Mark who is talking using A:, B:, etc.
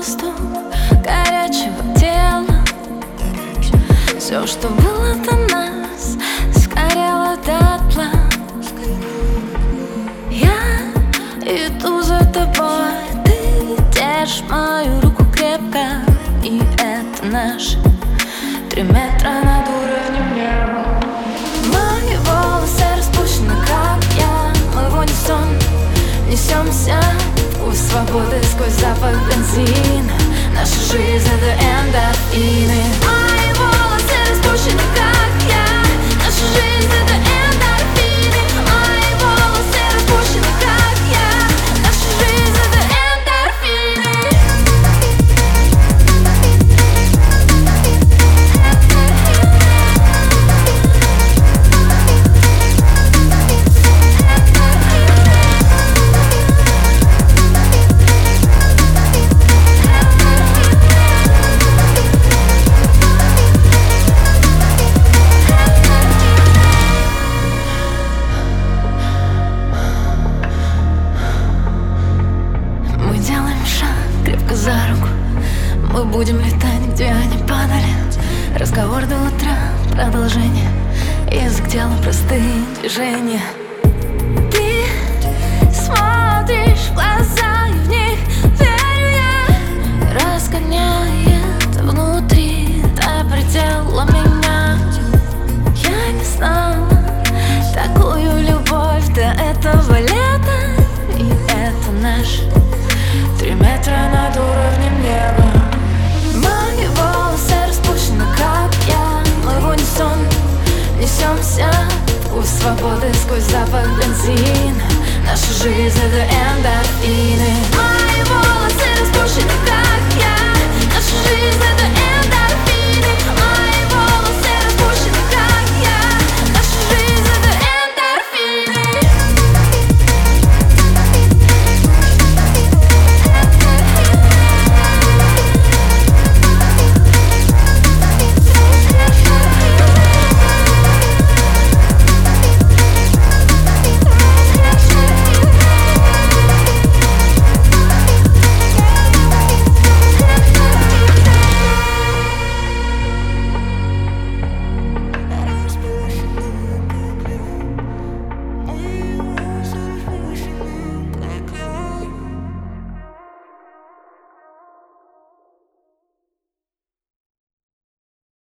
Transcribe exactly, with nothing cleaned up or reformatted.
A: воздух горячего тела. Все, что было до нас, сгорело дотла. Я иду за тобой, ты держишь мою руку крепко. И это наш три метра над уровнем неба. Мои волосы распущены, как я. Мы в унисон несемся, вкус свободы сквозь запах бензина. Наша жизнь — это эндорфины. Мои волосы распущены, как я. Наша жизнь — это эндорфины. Мои волосы распущены, как я. Наша жизнь — это эндорфины. За руку мы будем летать, где они падали. Разговор до утра, продолжение. Язык тела, простые движения. Ты смотришь в глаза, и в них верю я. Разгоняет внутри до предела меня. Я не знала такую любовь до этого лета. И это наш три метра над уровнем неба. Мои волосы распущены, как я. Мы в унисон несемся, вкус свободы сквозь запах бензина. Наша жизнь — это